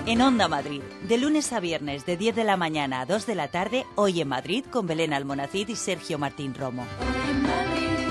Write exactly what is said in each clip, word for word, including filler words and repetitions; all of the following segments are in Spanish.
En Onda Madrid, de lunes a viernes de diez de la mañana a dos de la tarde, Hoy en Madrid con Belén Almonacid y Sergio Martín Romo. Hoy en Madrid.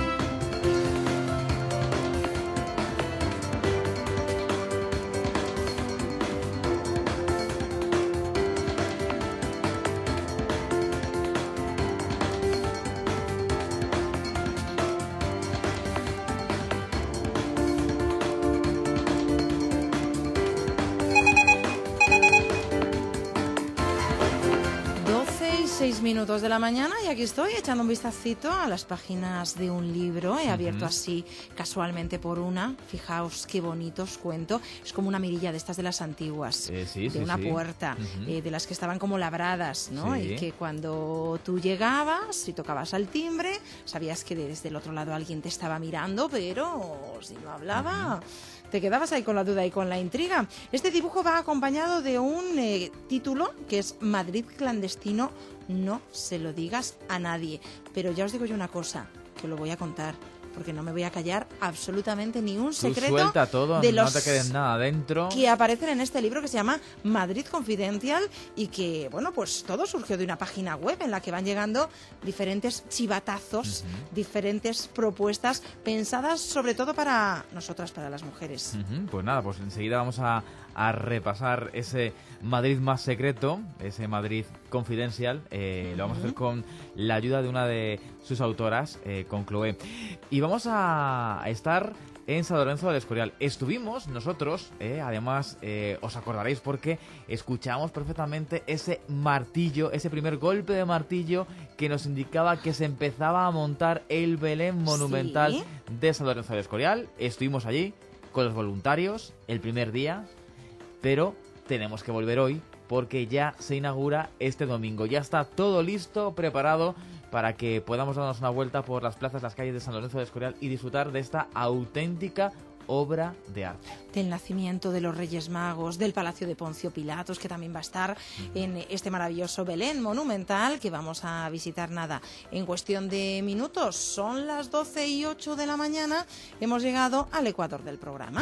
Seis minutos de la mañana y aquí estoy echando un vistacito a las páginas de un libro. He abierto uh-huh. así casualmente por una. Fijaos qué bonito os cuento. Es como una mirilla de estas de las antiguas, eh, sí, de sí, una sí. puerta, uh-huh. eh, de las que estaban como labradas, ¿no? Sí. Y que cuando tú llegabas y tocabas al timbre, sabías que desde el otro lado alguien te estaba mirando, pero si no hablaba... Uh-huh. Te quedabas ahí con la duda y con la intriga. Este dibujo va acompañado de un eh, título que es Madrid clandestino, no se lo digas a nadie. Pero ya os digo yo una cosa, que lo voy a contar, porque no me voy a callar absolutamente ni un secreto. Tú suelta todo, de no los te quedes nada dentro. Que aparecen en este libro que se llama Madrid Confidencial y que, bueno, pues todo surgió de una página web en la que van llegando diferentes chivatazos, uh-huh. diferentes propuestas pensadas sobre todo para nosotras, para las mujeres. Uh-huh. Pues nada, pues enseguida vamos a, a repasar ese Madrid más secreto, ese Madrid Confidencial. Eh, uh-huh. Lo vamos a hacer con la ayuda de una de sus autoras, eh, con Chloé. Y vamos a estar en San Lorenzo del Escorial. Estuvimos nosotros, eh, además eh, os acordaréis porque escuchamos perfectamente ese martillo, ese primer golpe de martillo que nos indicaba que se empezaba a montar el Belén monumental ¿Sí? de San Lorenzo del Escorial. Estuvimos allí con los voluntarios el primer día, pero tenemos que volver hoy porque ya se inaugura este domingo. Ya está todo listo, preparado para que podamos darnos una vuelta por las plazas, las calles de San Lorenzo del Escorial y disfrutar de esta auténtica obra de arte. Del nacimiento de los Reyes Magos, del Palacio de Poncio Pilatos, que también va a estar uh-huh. en este maravilloso Belén monumental que vamos a visitar nada. En cuestión de minutos, son las doce y ocho de la mañana, hemos llegado al ecuador del programa.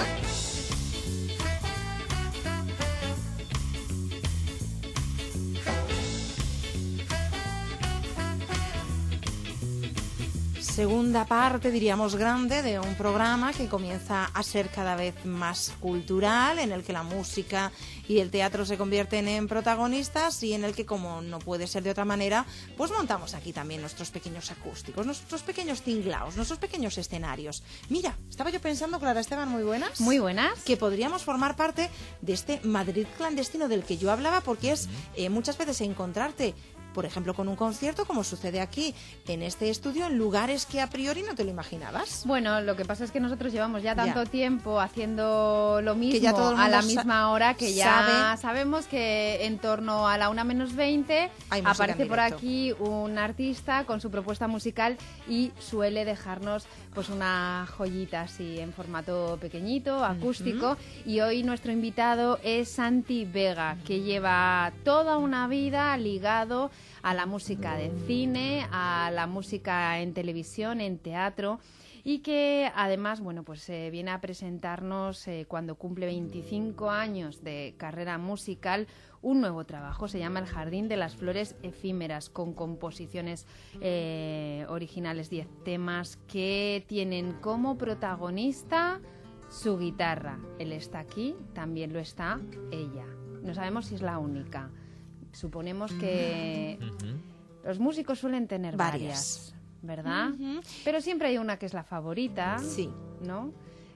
Segunda parte, diríamos grande, de un programa que comienza a ser cada vez más cultural, en el que la música y el teatro se convierten en protagonistas y en el que, como no puede ser de otra manera, pues montamos aquí también nuestros pequeños acústicos, nuestros pequeños tinglaos, nuestros pequeños escenarios. Mira, estaba yo pensando, Clara Esteban, muy buenas. Muy buenas. Que podríamos formar parte de este Madrid clandestino del que yo hablaba, porque es eh, muchas veces encontrarte, por ejemplo, con un concierto, como sucede aquí en este estudio, en lugares que a priori no te lo imaginabas. Bueno, lo que pasa es que nosotros llevamos ya tanto ya. tiempo haciendo lo mismo ya todo el a la sa- misma hora que ya sabe. sabemos que en torno a la una menos veinte aparece por directo. aquí un artista con su propuesta musical y suele dejarnos pues una joyita así en formato pequeñito, acústico. Uh-huh. Y hoy nuestro invitado es Santi Vega, que lleva toda una vida ligado a la música de cine, a la música en televisión, en teatro, y que además, bueno, pues eh, viene a presentarnos eh, cuando cumple veinticinco años de carrera musical un nuevo trabajo. Se llama El Jardín de las Flores Efímeras, con composiciones eh, originales, diez temas que tienen como protagonista su guitarra. Él está aquí, también lo está ella. No sabemos si es la única. Suponemos que uh-huh. los músicos suelen tener varias, varias ¿verdad? Uh-huh. Pero siempre hay una que es la favorita, sí, ¿no?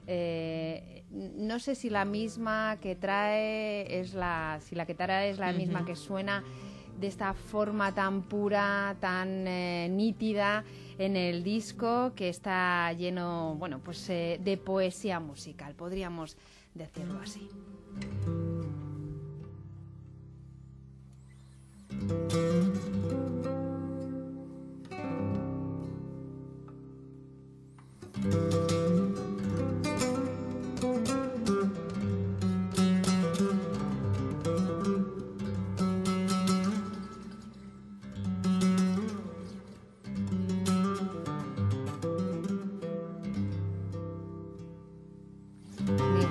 Eh, no sé si la misma que trae es la, si la que trae es la uh-huh. misma que suena de esta forma tan pura, tan eh, nítida en el disco, que está lleno, bueno, pues eh, de poesía musical, podríamos decirlo así.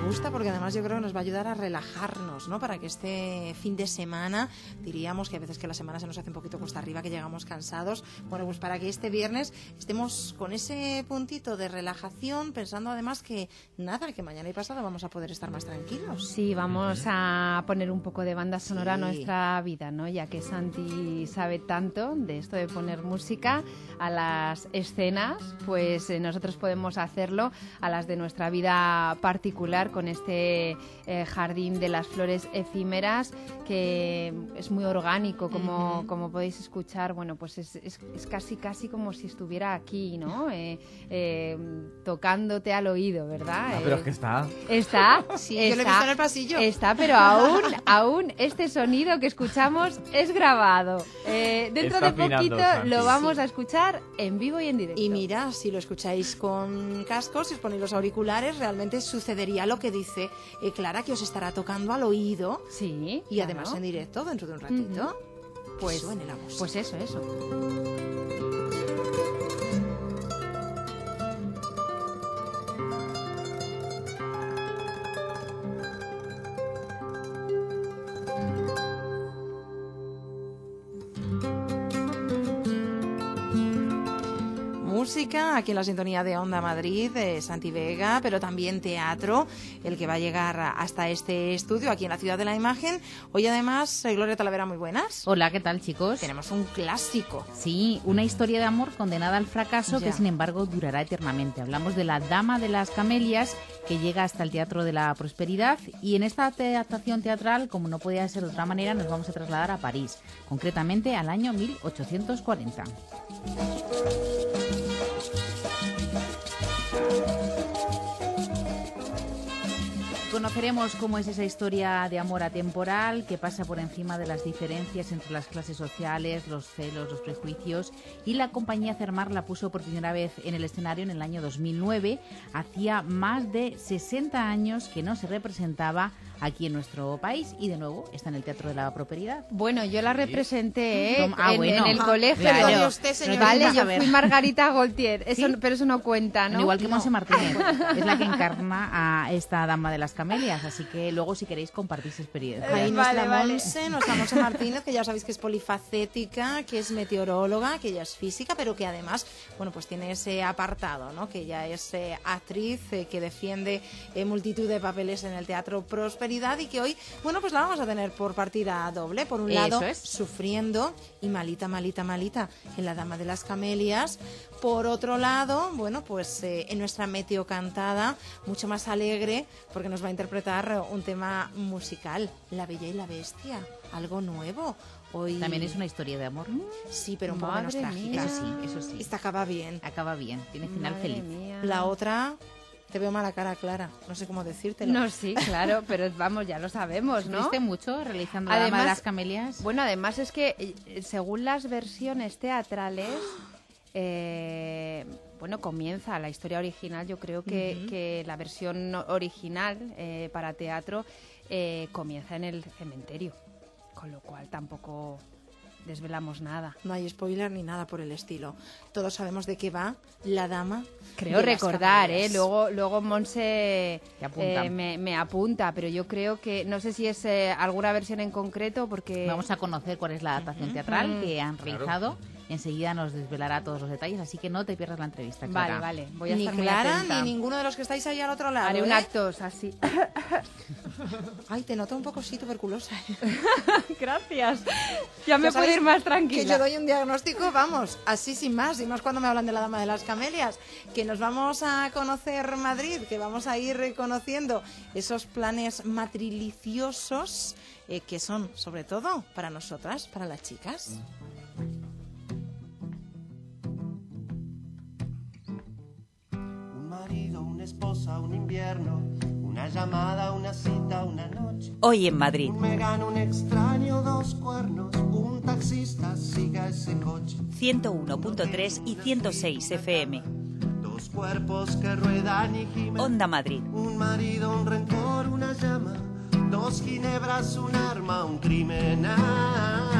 gusta porque además yo creo que nos va a ayudar a relajarnos, ¿no? Para que este fin de semana, diríamos que a veces que la semana se nos hace un poquito cuesta arriba, que llegamos cansados, bueno, pues para que este viernes estemos con ese puntito de relajación, pensando además que nada, que mañana y pasado vamos a poder estar más tranquilos. Sí, vamos a poner un poco de banda sonora Sí. a nuestra vida, ¿no? Ya que Santi sabe tanto de esto de poner música a las escenas, pues eh, nosotros podemos hacerlo a las de nuestra vida particular con este eh, jardín de las flores efímeras que es muy orgánico, como, Ujú. como podéis escuchar. Bueno, pues es, es, es casi casi como si estuviera aquí, ¿no? Eh, eh, tocándote al oído, ¿verdad? Ah, pero Eh, es que está... Está, Sí, yo lo he está, visto en el pasillo. Está, pero aún, aún este sonido que escuchamos es grabado. Eh, dentro Está de afinando, poquito Santi. lo vamos a escuchar en vivo y en directo. Y mira, si lo escucháis con cascos, si os ponéis los auriculares, realmente sucedería lo que dice eh, Clara, que os estará tocando al oído Sí. y además claro. en directo dentro de un ratito. Pues, suene la música. pues eso, eso. Música, aquí en la sintonía de Onda Madrid, de Santi Vega, pero también teatro, el que va a llegar hasta este estudio, aquí en la Ciudad de la Imagen. Hoy además, eh, Gloria Talavera, muy buenas. Hola, ¿qué tal, chicos? Tenemos un clásico. Sí, una historia de amor condenada al fracaso Ya. que sin embargo durará eternamente. Hablamos de La Dama de las Camelias, que llega hasta el Teatro de la Prosperidad, y en esta adaptación teatral, como no podía ser de otra manera, nos vamos a trasladar a París, concretamente al año mil ochocientos cuarenta. Conoceremos cómo es esa historia de amor atemporal que pasa por encima de las diferencias entre las clases sociales, los celos, los prejuicios, y la compañía Cermar la puso por primera vez en el escenario en el año dos mil nueve. Hacía más de sesenta años que no se representaba aquí en nuestro país y de nuevo está en el Teatro de la Prosperidad. Bueno, yo la representé ¿eh? Toma- ah, en, bueno. en el Ah, colegio. claro. Oye, usted, señorita. Vale, Vas a yo ver. fui Margarita Gautier, eso, ¿Sí? pero eso no cuenta, ¿no? Igual que No. Monse Martínez, es la que encarna a esta Dama de las Camelias, así que luego si queréis compartís experiencias. Ahí Vale, nuestra vale. Monse, nuestra Monse Martínez, que ya sabéis que es polifacética, que es meteoróloga, que ella es física, pero que además, bueno, pues tiene ese apartado, ¿no? Que ella es eh, actriz, eh, que defiende eh, multitud de papeles en el Teatro Prosperidad y que hoy, bueno, pues la vamos a tener por partida doble. Por un Eso lado, es. sufriendo y malita, malita, malita en La Dama de las Camelias. Por otro lado, bueno, pues eh, en nuestra meteo cantada, mucho más alegre, porque nos va a interpretar un tema musical, La Bella y la Bestia, algo nuevo. Hoy También es una historia de amor. Sí, pero un poco menos Madre trágica. mía. Eso sí, eso sí. Esta acaba bien. Acaba bien, tiene final Madre feliz. mía. La otra, te veo mala cara, Clara. No sé cómo decírtelo. No, sí, claro, pero vamos, ya lo sabemos, ¿no? ¿Sufriste mucho realizando La Dama Además- de las Camelias? Bueno, además es que eh, según las versiones teatrales, eh, bueno, comienza la historia original. Yo creo que, Ujú. que la versión original eh, para teatro eh, comienza en el cementerio, con lo cual tampoco desvelamos nada. No hay spoiler ni nada por el estilo. Todos sabemos de qué va La Dama. Creo de las recordar, ¿eh? Camelias. Luego, luego Monse Te apunta. eh, me, me apunta, pero yo creo que, no sé si es eh, alguna versión en concreto, porque... Vamos a conocer cuál es la adaptación teatral que han realizado. Enseguida nos desvelará todos los detalles, así que no te pierdas la entrevista, Clara. Vale, vale, voy a Ni estar muy Clara atenta. ni ninguno de los que estáis ahí al otro lado. Haré un ¿eh? acto así. Ay, te noto un poco sí tuberculosa. Gracias. Ya me Ya puedo sabéis ir más Que tranquila. yo doy un diagnóstico, vamos, así sin más, y más cuando me hablan de la Dama de las Camelias, que nos vamos a conocer Madrid, que vamos a ir conociendo esos planes matriliciosos eh, que son, sobre todo, para nosotras, para las chicas. Un marido, una esposa, un invierno, una llamada, una cita, una noche. Hoy en Madrid. Un megano, un extraño, dos cuernos, un taxista, siga ese coche. ciento uno punto tres y ciento seis F M. Dos cuerpos que ruedan y gimen. Onda Madrid. Un marido, un rencor, una llama, dos ginebras, un arma, un crimen.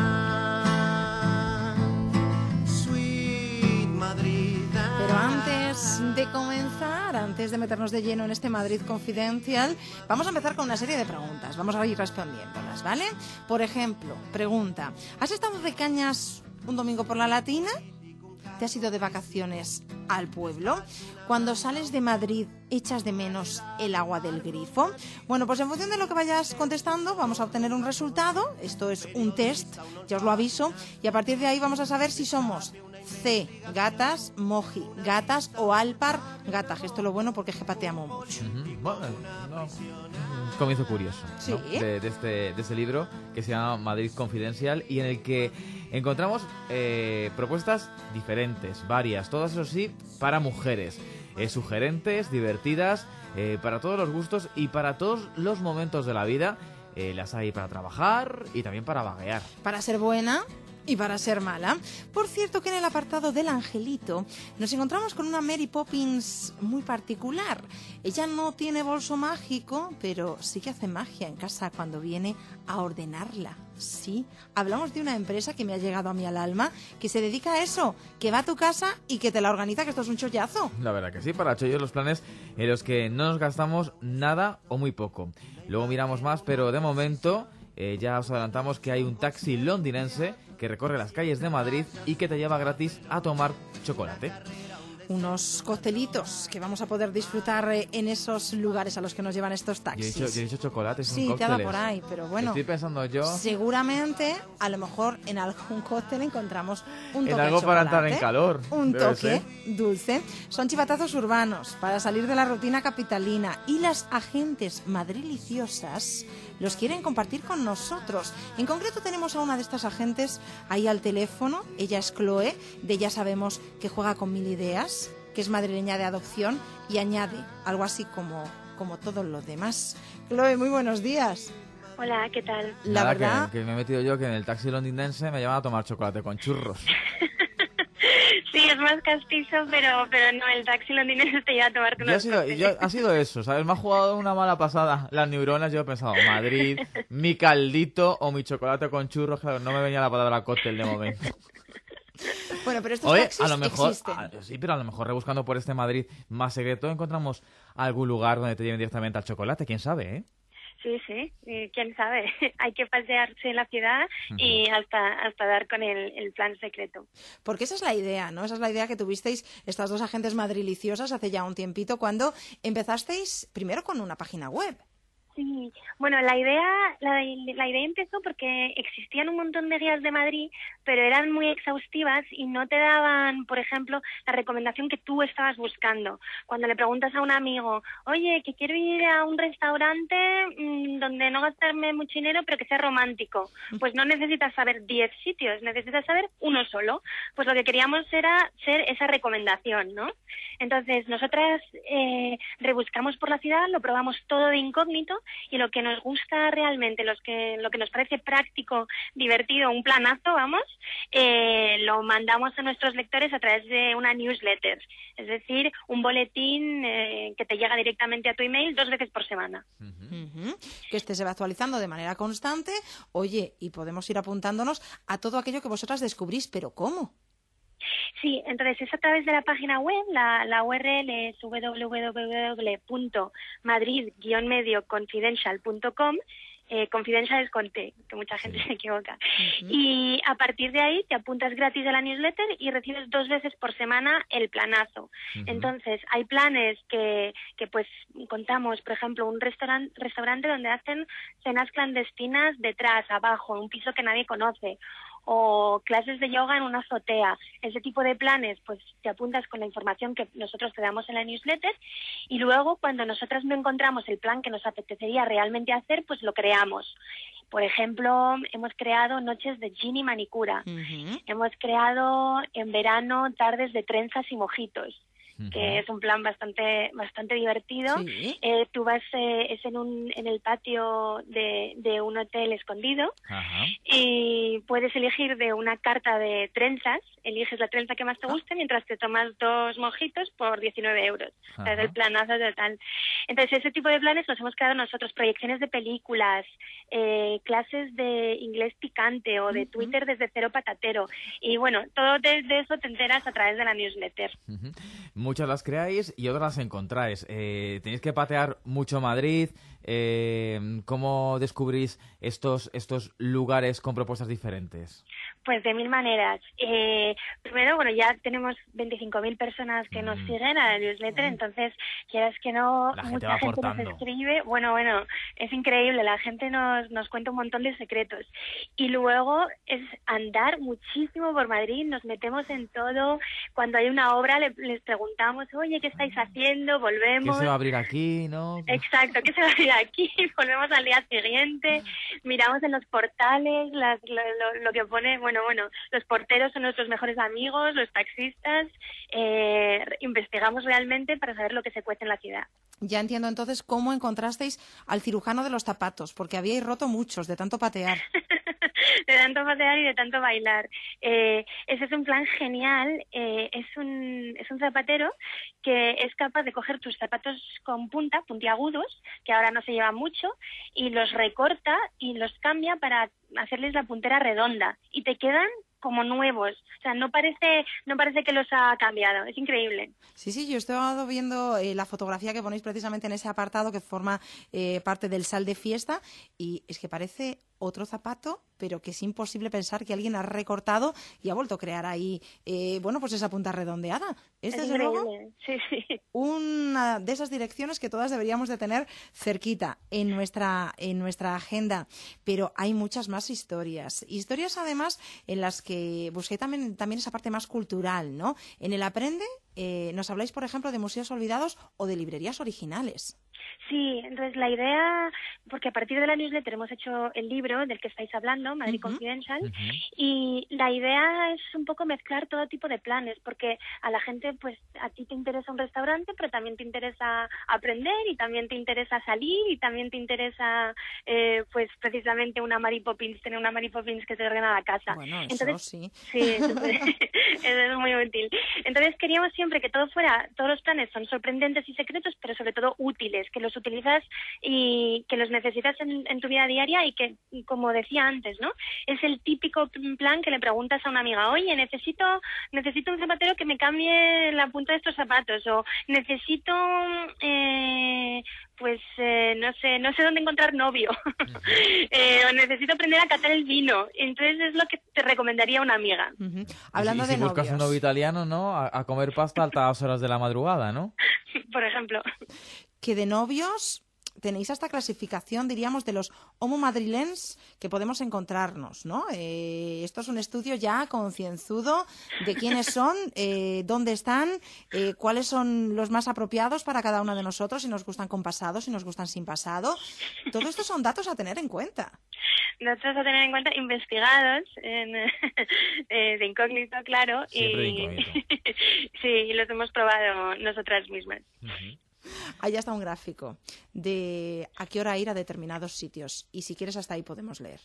Ah, sweet Madrid. ah. Pero antes antes de comenzar, antes de meternos de lleno en este Madrid Confidencial, vamos a empezar con una serie de preguntas. Vamos a ir respondiéndolas, ¿vale? Por ejemplo, pregunta, ¿has estado de cañas un domingo por la Latina? ¿Te has ido de vacaciones al pueblo? Cuando sales de Madrid, ¿echas de menos el agua del grifo? Bueno, pues en función de lo que vayas contestando, vamos a obtener un resultado. Esto es un test, ya os lo aviso. Y a partir de ahí vamos a saber si somos C, gatas, moji, gatas o alpar, gata. Esto es lo bueno porque jepateamos mucho. Uh-huh. Bueno, no, un comienzo curioso, ¿Sí? ¿no? de, de, este, de este libro que se llama Madrid Confidencial y en el que encontramos eh, propuestas diferentes, varias, todas eso sí, para mujeres, eh, sugerentes, divertidas, eh, para todos los gustos y para todos los momentos de la vida. Eh, las hay para trabajar y también para vaguear. Para ser buena y para ser mala. Por cierto que en el apartado del angelito nos encontramos con una Mary Poppins muy particular. Ella no tiene bolso mágico, pero sí que hace magia en casa cuando viene a ordenarla. Sí, hablamos de una empresa que me ha llegado a mí al alma, que se dedica a eso, que va a tu casa y que te la organiza, que esto es un chollazo. La verdad que sí, para chollos los planes en los que no nos gastamos nada o muy poco. Luego miramos más, pero de momento eh, ya os adelantamos que hay un taxi londinense que recorre las calles de Madrid y que te lleva gratis a tomar chocolate. Unos coctelitos que vamos a poder disfrutar en esos lugares a los que nos llevan estos taxis. Yo he dicho, yo he dicho chocolate, son sí, cócteles. te ha dado por ahí, pero bueno. Estoy pensando yo... Seguramente, a lo mejor en algún cóctel encontramos un toque en algo de para chocolate, entrar en calor. un debe toque ser. dulce. Son chivatazos urbanos para salir de la rutina capitalina y las agentes madriliciosas los quieren compartir con nosotros. En concreto tenemos a una de estas agentes ahí al teléfono. Ella es Chloe, de ella sabemos que juega con mil ideas, que es madrileña de adopción y añade algo así como, como todos los demás. Chloe, muy buenos días. Hola, ¿qué tal? La Nada, verdad... que, que me he metido yo que en el taxi londinense me llevan a tomar chocolate con churros. Sí, es más castizo, pero pero no, el taxi londinense te lleva a tomarte Yo unos ha, sido, cócteles. yo, ha sido eso, ¿sabes? Me ha jugado una mala pasada las neuronas. Yo he pensado, Madrid, mi caldito o mi chocolate con churros. Claro, no me venía la palabra cóctel de momento. Bueno, pero estos Oye, taxis a lo mejor, existen. a- sí, pero a lo mejor rebuscando por este Madrid más secreto encontramos algún lugar donde te lleven directamente al chocolate, quién sabe, ¿eh? Sí, sí, y quién sabe. Hay que pasearse en la ciudad y hasta hasta dar con el, el plan secreto. Porque esa es la idea, ¿no? Esa es la idea que tuvisteis estas dos agentes madriliciosas hace ya un tiempito, cuando empezasteis primero con una página web. Sí, bueno, la idea la, la idea empezó porque existían un montón de guías de Madrid, pero eran muy exhaustivas y no te daban, por ejemplo, la recomendación que tú estabas buscando. Cuando le preguntas a un amigo, oye, que quiero ir a un restaurante mmm, donde no gastarme mucho dinero, pero que sea romántico, pues no necesitas saber diez sitios, necesitas saber uno solo. Pues lo que queríamos era ser esa recomendación, ¿no? Entonces, nosotras eh, rebuscamos por la ciudad, lo probamos todo de incógnito y lo que nos gusta realmente, los que, lo que nos parece práctico, divertido, un planazo, vamos, eh, lo mandamos a nuestros lectores a través de una newsletter, es decir, un boletín eh, que te llega directamente a tu email dos veces por semana. Uh-huh. Que este se va actualizando de manera constante. Oye, y podemos ir apuntándonos a todo aquello que vosotras descubrís, pero ¿cómo? Sí, entonces es a través de la página web, la, la U R L es doble u doble u doble u punto madrid guion medio confidential punto com. Eh, confidential es con T, que mucha gente se equivoca. Uh-huh. Y a partir de ahí te apuntas gratis a la newsletter y recibes dos veces por semana el planazo. Uh-huh. Entonces, hay planes que, que pues contamos, por ejemplo, un restaurante, restaurante donde hacen cenas clandestinas detrás, abajo, en un piso que nadie conoce, o clases de yoga en una azotea. Ese tipo de planes, pues te apuntas con la información que nosotros te damos en la newsletter y luego cuando nosotras no encontramos el plan que nos apetecería realmente hacer, pues lo creamos. Por ejemplo, hemos creado noches de gin y manicura. Uh-huh. Hemos creado en verano tardes de trenzas y mojitos, uh-huh, que es un plan bastante bastante divertido. Sí. Eh, tú vas, eh, es en un en el patio de, de un hotel escondido. Uh-huh. Y puedes elegir de una carta de trenzas, eliges la trenza que más te guste, uh-huh, mientras te tomas dos mojitos por diecinueve euros. Uh-huh. O sea, es el planazo total. Entonces, ese tipo de planes los hemos creado nosotros, proyecciones de películas, eh, clases de inglés picante o de uh-huh. Twitter desde cero patatero. Y bueno, todo de, de eso te enteras a través de la newsletter. Uh-huh. muchas las creáis y otras las encontráis. Eh, tenéis que patear mucho Madrid. Eh, ¿Cómo descubrís estos, estos lugares con propuestas diferentes? Pues de mil maneras. Eh, primero, bueno, ya tenemos veinticinco mil personas que nos Mm. siguen a la newsletter, entonces, quieras que no, La gente mucha va gente nos aportando. escribe. Bueno, bueno, es increíble, la gente nos, nos cuenta un montón de secretos. Y luego es andar muchísimo por Madrid, nos metemos en todo. Cuando hay una obra le- les preguntamos, oye, ¿qué estáis haciendo? ¿Qué Volvemos. se va a abrir aquí, no? Exacto, ¿qué se va a ir aquí? Volvemos al día siguiente, miramos en los portales las, lo, lo, lo que pone, bueno, bueno, los porteros son nuestros mejores amigos, los taxistas, eh, investigamos realmente para saber lo que se cuece en la ciudad. Ya entiendo entonces cómo encontrasteis al cirujano de los zapatos, porque habíais roto muchos de tanto patear. De tanto patear y de tanto bailar. Eh, ese es un plan genial. Eh, es un es un zapatero que es capaz de coger tus zapatos con punta, puntiagudos, que ahora no se llevan mucho, y los recorta y los cambia para hacerles la puntera redonda. Y te quedan como nuevos. O sea, no parece no parece que los ha cambiado. Es increíble. Sí, sí, yo he estado viendo eh, la fotografía que ponéis precisamente en ese apartado que forma eh, parte del sal de fiesta y es que parece otro zapato, pero que es imposible pensar que alguien ha recortado y ha vuelto a crear ahí, eh, bueno, pues esa punta redondeada. Es, Es desde luego, increíble. Sí, sí. una de esas direcciones que todas deberíamos de tener cerquita en nuestra en nuestra agenda, pero hay muchas más historias, historias además en las que busqué también también esa parte más cultural, ¿no? En el Aprende eh, nos habláis, por ejemplo, de museos olvidados o de librerías originales. Sí, entonces la idea, porque a partir de la newsletter hemos hecho el libro del que estáis hablando, Madrid Ujú. Confidential, Ujú. y la idea es un poco mezclar todo tipo de planes, porque a la gente, pues a ti te interesa un restaurante, pero también te interesa aprender y también te interesa salir y también te interesa, eh, pues precisamente una Mary Poppins, tener una Mary Poppins que te ordena la casa. Bueno, eso Entonces, sí. sí, eso es, eso es muy útil. Entonces queríamos siempre que todo fuera, todos los planes son sorprendentes y secretos, pero sobre todo útiles, que los utilizas y que los necesitas en, en tu vida diaria y que, como decía antes, ¿no? Es el típico plan que le preguntas a una amiga, oye, necesito necesito un zapatero que me cambie la punta de estos zapatos, o necesito, eh, pues, eh, no sé, no sé dónde encontrar novio, eh, o necesito aprender a catar el vino. Entonces es lo que te recomendaría una amiga. Ujú. Y Hablando si, y si de buscas novios. un novio italiano, ¿no? A, a comer pasta a altas horas de la madrugada, ¿no? Por ejemplo. Que de novios tenéis esta clasificación, diríamos, de los homo madrilens que podemos encontrarnos, ¿no? Eh, esto es un estudio ya concienzudo de quiénes son, eh, dónde están, eh, cuáles son los más apropiados para cada uno de nosotros, si nos gustan con pasado, si nos gustan sin pasado. Todo esto son datos a tener en cuenta. Datos a tener en cuenta, investigados en, eh, de incógnito, claro. Siempre de y incógnito. sí, y los hemos probado nosotras mismas. Ujú. Ahí está un gráfico de a qué hora ir a determinados sitios. Y si quieres, hasta ahí podemos leer.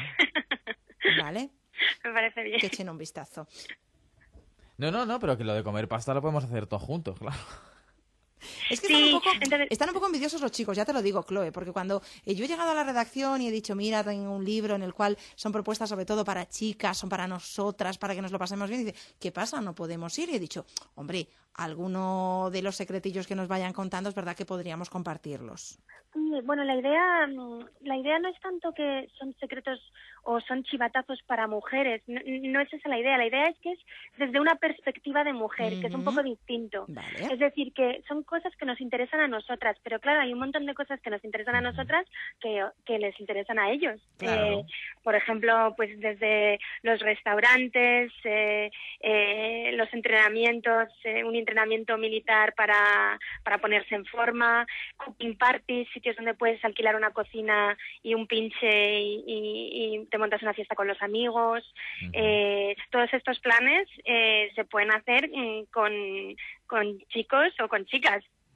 ¿Vale? Me parece bien. Que echen un vistazo. No, no, no, pero que lo de comer pasta lo podemos hacer todos juntos, claro. Es que Sí, están, un poco, entonces- están un poco envidiosos los chicos, ya te lo digo, Chloe, porque cuando eh, yo he llegado a la redacción y he dicho, mira, tengo un libro en el cual son propuestas sobre todo para chicas, son para nosotras, para que nos lo pasemos bien, y dice, ¿qué pasa? ¿No podemos ir? Y he dicho, hombre, alguno de los secretillos que nos vayan contando es verdad que podríamos compartirlos. Sí, bueno, la idea, mm, la idea no es tanto que son secretos o son chivatazos para mujeres, no, no es esa la idea, la idea es que es desde una perspectiva de mujer, que es un Ujú. poco distinto. Vale. Es decir, que son cosas que nos interesan a nosotras, pero claro, hay un montón de cosas que nos interesan a nosotras que, que les interesan a ellos. Claro. Eh, por ejemplo, pues desde los restaurantes, eh, eh, los entrenamientos, eh, un entrenamiento militar para, para ponerse en forma, cooking parties, sitios donde puedes alquilar una cocina y un pinche y, y, y te montas una fiesta con los amigos. Ujú. Eh, todos estos planes eh, se pueden hacer mm, con, con chicos o con chicas.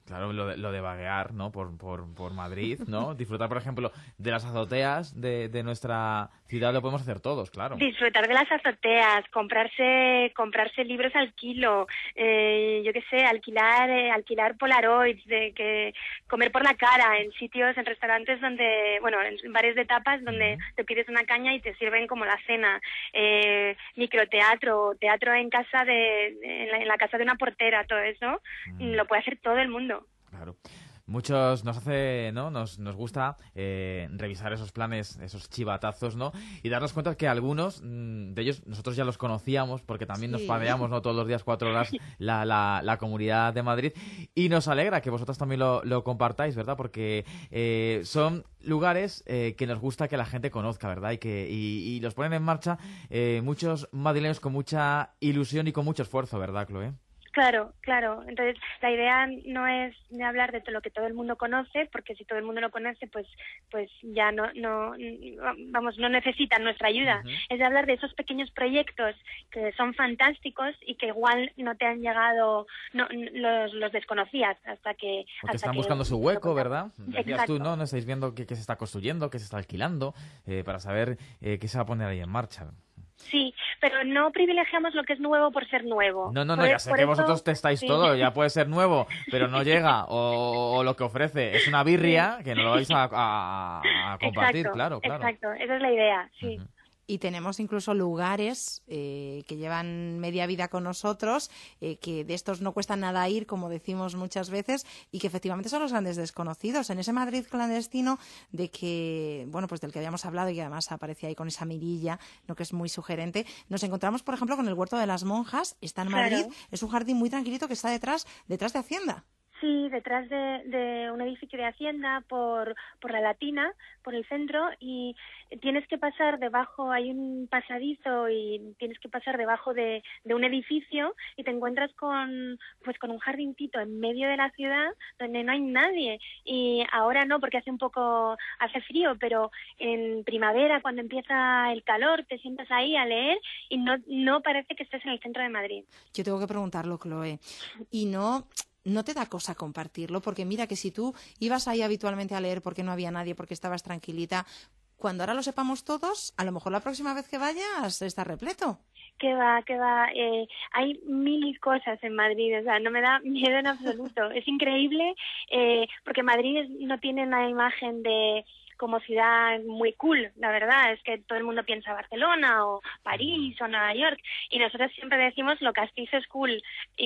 Claro, lo de, lo de vaguear, ¿no? Por, por, por Madrid, ¿no? Disfrutar, por ejemplo, de las azoteas de, de nuestra ciudad, lo podemos hacer todos, claro. Disfrutar de las azoteas, comprarse comprarse libros al kilo, eh, yo qué sé, alquilar eh, alquilar Polaroids, de que comer por la cara en sitios, en restaurantes donde, bueno, en bares de tapas donde uh-huh. te pides una caña y te sirven como la cena, eh, microteatro, teatro en casa de, de en, la, en la casa de una portera, todo eso uh-huh. lo puede hacer todo el mundo. Claro. Muchos nos hace, ¿no? Nos, nos gusta eh, revisar esos planes, esos chivatazos, ¿no? Y darnos cuenta que algunos mmm, de ellos nosotros ya los conocíamos porque también sí. nos padeamos, ¿no? Todos los días, cuatro horas, la, la, la Comunidad de Madrid. Y nos alegra que vosotros también lo, lo compartáis, ¿verdad? Porque eh, son lugares eh, que nos gusta que la gente conozca, ¿verdad? Y que y, y los ponen en marcha eh, muchos madrileños con mucha ilusión y con mucho esfuerzo, ¿verdad, Chloe? Claro, claro. Entonces, la idea no es de hablar de todo lo que todo el mundo conoce, porque si todo el mundo lo conoce, pues pues ya no, no vamos, no necesitan nuestra ayuda. Uh-huh. Es de hablar de esos pequeños proyectos que son fantásticos y que igual no te han llegado, no los, los desconocías hasta que... Porque hasta están que buscando su hueco, ¿verdad? Decías Exacto. tú, ¿no? No estáis viendo qué, qué se está construyendo, qué se está alquilando, eh, para saber eh, qué se va a poner ahí en marcha. Sí, pero no privilegiamos lo que es nuevo por ser nuevo. No, no, no, por, ya sé que eso, vosotros testáis sí. todo, ya puede ser nuevo, pero no llega, o, o lo que ofrece es una birria sí. que no lo vais a, a, a compartir, exacto, claro, claro. Exacto, esa es la idea, sí. Uh-huh. Y tenemos incluso lugares eh, que llevan media vida con nosotros, eh, que de estos no cuesta nada ir, como decimos muchas veces, y que efectivamente son los grandes desconocidos. En ese Madrid clandestino de que, bueno, pues del que habíamos hablado y que además aparecía ahí con esa mirilla, ¿no? Que es muy sugerente, nos encontramos, por ejemplo, con el Huerto de las Monjas. Está en Madrid, claro. Es un jardín muy tranquilito que está detrás, detrás de Hacienda. Sí, detrás de, de un edificio de Hacienda, por, por la Latina, por el centro, y tienes que pasar debajo, hay un pasadizo y tienes que pasar debajo de, de un edificio y te encuentras con pues con un jardincito en medio de la ciudad donde no hay nadie. Y ahora no, porque hace un poco, hace frío, pero en primavera, cuando empieza el calor, te sientas ahí a leer y no, no parece que estés en el centro de Madrid. Yo tengo que preguntarlo, Chloe, y no... ¿No te da cosa compartirlo? Porque mira que si tú ibas ahí habitualmente a leer porque no había nadie, porque estabas tranquilita, cuando ahora lo sepamos todos, a lo mejor la próxima vez que vayas está repleto. Que va, que va. Eh, hay mil cosas en Madrid, o sea, no me da miedo en absoluto. Es increíble eh, porque Madrid no tiene una imagen de... como ciudad muy cool, la verdad, es que todo el mundo piensa Barcelona o París o Nueva York, y nosotros siempre decimos lo castizo es cool,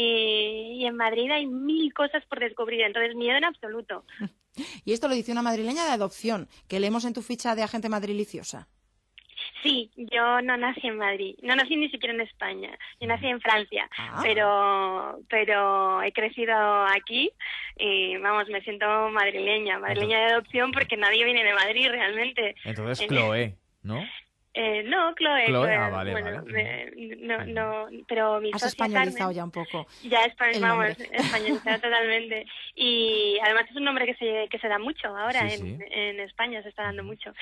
y, y en Madrid hay mil cosas por descubrir, entonces miedo en absoluto. Y esto lo dice una madrileña de adopción, que leemos en tu ficha de agente madriliciosa. Sí, yo no nací en Madrid, no nací ni siquiera en España, yo nací en Francia, ah. pero pero he crecido aquí y vamos, me siento madrileña, madrileña de adopción porque nadie viene de Madrid realmente. Entonces Chloe, ¿no? Eh, no, Chloe. Chloe, Chloe ah, vale, bueno, vale. Me, no, no, pero mi Has socia españolizado Carmen, ya un poco. Ya espa- vamos, españolizado totalmente. Y además es un nombre que se que se da mucho ahora sí, en, sí. en España, se está dando mucho.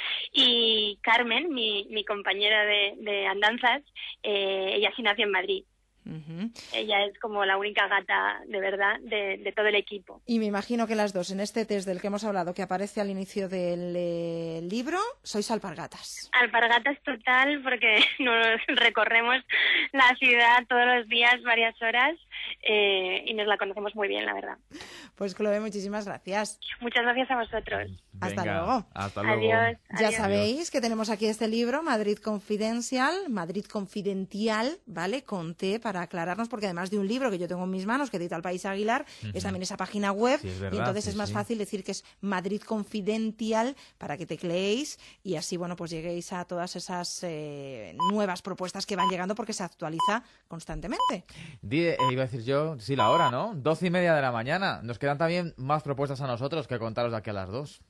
Y Carmen, mi, mi compañera de, de andanzas, eh, ella sí nació en Madrid. Uh-huh. Ella es como la única gata de verdad de, de todo el equipo. Y me imagino que las dos en este test del que hemos hablado, que aparece al inicio del eh, libro, sois alpargatas. Alpargatas total, porque nos recorremos la ciudad todos los días, varias horas, eh, y nos la conocemos muy bien, la verdad. Pues Chloe, muchísimas gracias. Muchas gracias a vosotros. Venga, hasta luego. Hasta luego. Adiós. Ya adiós. sabéis que tenemos aquí este libro, Madrid Confidencial, Madrid Confidential, ¿vale? Con T, para aclararnos, porque además de un libro que yo tengo en mis manos, que edita El País Aguilar, uh-huh. es también esa página web, sí, es verdad, y entonces sí, es más sí. fácil decir que es Madrid Confidential para que tecleéis y así, bueno, pues lleguéis a todas esas eh, nuevas propuestas que van llegando porque se actualiza constantemente. Die, eh, iba a decir yo, sí, la hora, ¿no? Doce y media de la mañana. Nos quedan también más propuestas a nosotros que contaros de aquí a las dos.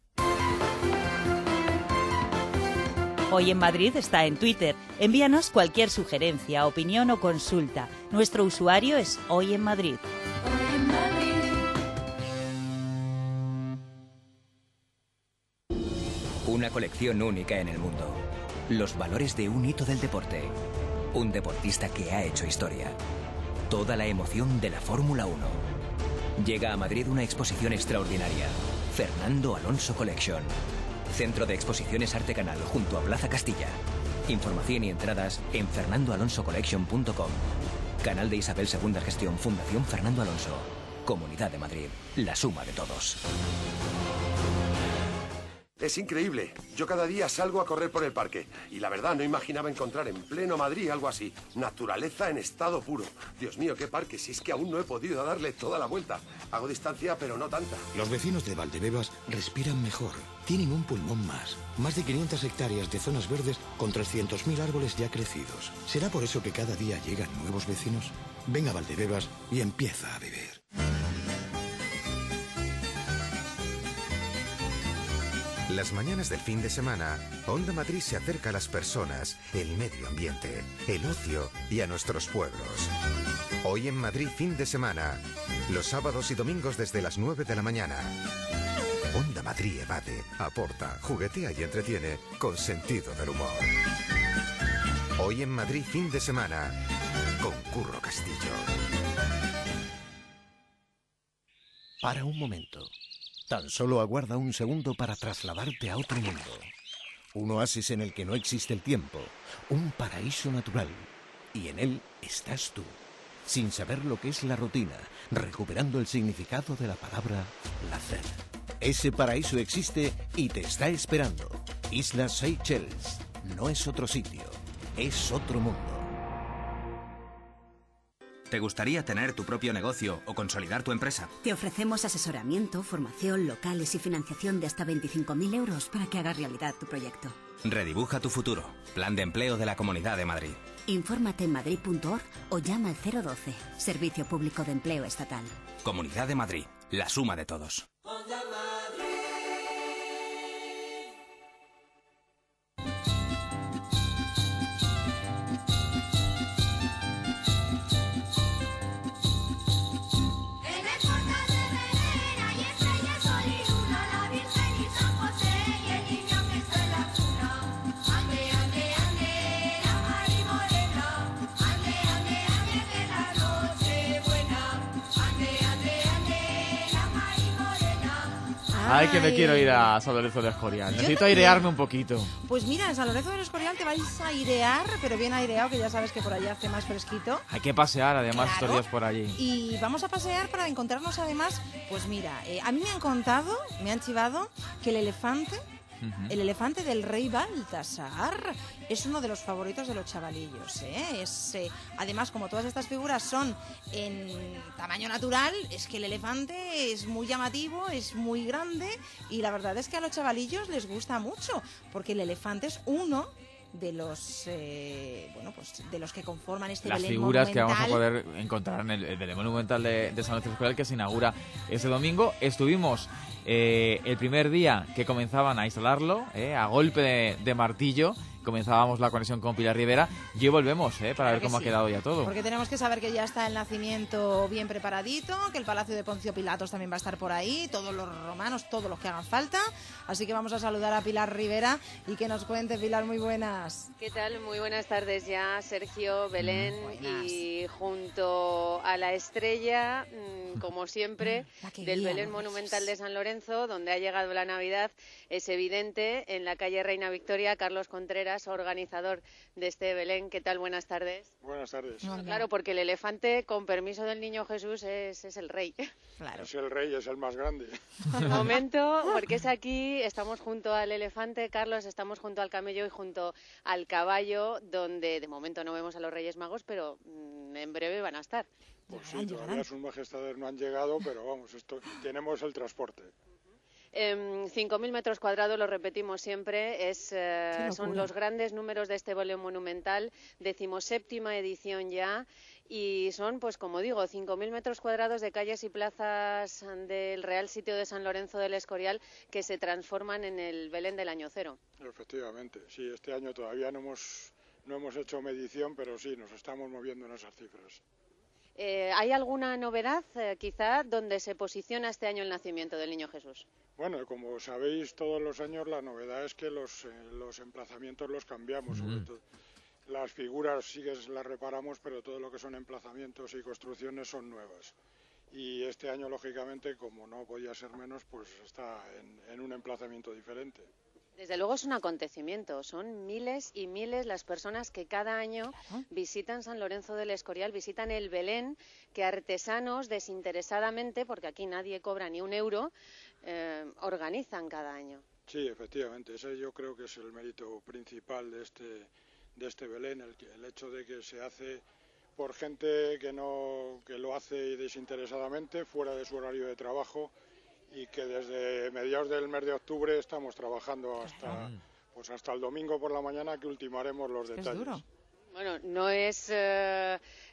Hoy en Madrid está en Twitter. Envíanos cualquier sugerencia, opinión o consulta. Nuestro usuario es Hoy en Madrid. Hoy en Madrid. Una colección única en el mundo. Los valores de un hito del deporte. Un deportista que ha hecho historia. Toda la emoción de la Fórmula uno. Llega a Madrid una exposición extraordinaria. Fernando Alonso Collection. Centro de Exposiciones Arte Canal, junto a Plaza Castilla. Información y entradas en fernando alonso collection punto com. Canal de Isabel segunda Gestión, Fundación Fernando Alonso. Comunidad de Madrid, la suma de todos. Es increíble. Yo cada día salgo a correr por el parque. Y la verdad, no imaginaba encontrar en pleno Madrid algo así. Naturaleza en estado puro. Dios mío, qué parque, si es que aún no he podido darle toda la vuelta. Hago distancia, pero no tanta. Los vecinos de Valdebebas respiran mejor. Tienen un pulmón más. Más de quinientas hectáreas de zonas verdes con trescientos mil árboles ya crecidos. ¿Será por eso que cada día llegan nuevos vecinos? Ven a Valdebebas y empieza a vivir. Las mañanas del fin de semana, Onda Madrid se acerca a las personas, el medio ambiente, el ocio y a nuestros pueblos. Hoy en Madrid fin de semana, los sábados y domingos desde las nueve de la mañana. Onda Madrid evade, aporta, juguetea y entretiene con sentido del humor. Hoy en Madrid fin de semana, con Curro Castillo. Para un momento. Tan solo aguarda un segundo para trasladarte a otro mundo. Un oasis en el que no existe el tiempo. Un paraíso natural. Y en él estás tú, sin saber lo que es la rutina, recuperando el significado de la palabra placer. Ese paraíso existe y te está esperando. Islas Seychelles. No es otro sitio, es otro mundo. ¿Te gustaría tener tu propio negocio o consolidar tu empresa? Te ofrecemos asesoramiento, formación, locales y financiación de hasta veinticinco mil euros para que hagas realidad tu proyecto. Redibuja tu futuro. Plan de empleo de la Comunidad de Madrid. Infórmate en madrid punto org o llama al cero doce, Servicio Público de Empleo Estatal. Comunidad de Madrid, la suma de todos. Ay, que me quiero ir a San Lorenzo del Escorial. Necesito airearme un poquito. Pues mira, en San Lorenzo del Escorial te vais a airear, pero bien aireado, que ya sabes que por allá hace más fresquito. Hay que pasear, además, Claro. estos días por allí. Y vamos a pasear para encontrarnos además, pues mira, eh, a mí me han contado, me han chivado, que el elefante, Ujú. el elefante del rey Baltasar, es uno de los favoritos de los chavalillos, ¿eh? Es, eh, además, como todas estas figuras son en tamaño natural, es que el elefante es muy llamativo, es muy grande, y la verdad es que a los chavalillos les gusta mucho, porque el elefante es uno de los eh, bueno pues de los que conforman este Las Belén figuras que vamos a monumental. poder encontrar en el, el Belén Monumental de, de San Lorenzo del Escorial, que se inaugura este domingo. Estuvimos eh, el primer día que comenzaban a instalarlo, eh, a golpe de, de martillo. Comenzábamos la conexión con Pilar Rivera y hoy volvemos eh, para Claro ver que cómo sí. ha quedado ya todo. Porque tenemos que saber que ya está el nacimiento bien preparadito, que el Palacio de Poncio Pilatos también va a estar por ahí, todos los romanos, todos los que hagan falta. Así que vamos a saludar a Pilar Rivera y que nos cuente. Pilar, muy buenas. ¿Qué tal? Muy buenas tardes ya, Sergio, Belén, Buenas. y junto a la estrella, mm, como siempre, La que del guía Belén los Monumental de Reyes. San Lorenzo, donde ha llegado la Navidad, es evidente, en la calle Reina Victoria, Carlos Contreras, organizador de este Belén. ¿Qué tal? Buenas tardes. Buenas tardes. Hola. Claro, porque el elefante, con permiso del Niño Jesús, es, es el rey. Claro. Es el rey, es el más grande. De momento, porque es aquí, estamos junto al elefante, Carlos, estamos junto al camello y junto al caballo, donde de momento no vemos a los Reyes Magos, pero mm, en breve van a estar. Pues sí, todavía sus majestades no han llegado, pero vamos, esto tenemos el transporte. Eh, cinco mil metros cuadrados, lo repetimos siempre, es, eh, Qué son locura. los grandes números de este Belén Monumental, decimoséptima edición ya, y son, pues como digo, cinco mil metros cuadrados de calles y plazas del Real Sitio de San Lorenzo del Escorial que se transforman en el Belén del año cero. Efectivamente, sí, este año todavía no hemos, no hemos hecho medición, pero sí, nos estamos moviendo en esas cifras. Eh, ¿Hay alguna novedad, eh, quizá, donde se posiciona este año el nacimiento del Niño Jesús? Bueno, como sabéis, todos los años la novedad es que los, eh, los emplazamientos los cambiamos, sobre Mm. todo. Las figuras sí que las reparamos, pero todo lo que son emplazamientos y construcciones son nuevas. y este año, lógicamente, como no podía ser menos, pues está en, en un emplazamiento diferente. Desde luego es un acontecimiento, son miles y miles las personas que cada año claro. visitan San Lorenzo del Escorial, visitan el Belén, que artesanos desinteresadamente, porque aquí nadie cobra ni un euro, eh, organizan cada año. Sí, efectivamente, ese yo creo que es el mérito principal de este, de este Belén, el, el hecho de que se hace por gente que, no, que lo hace desinteresadamente, fuera de su horario de trabajo, y que desde mediados del mes de octubre estamos trabajando hasta, pues hasta el domingo por la mañana, que ultimaremos los detalles. Es duro. Bueno, no es eh,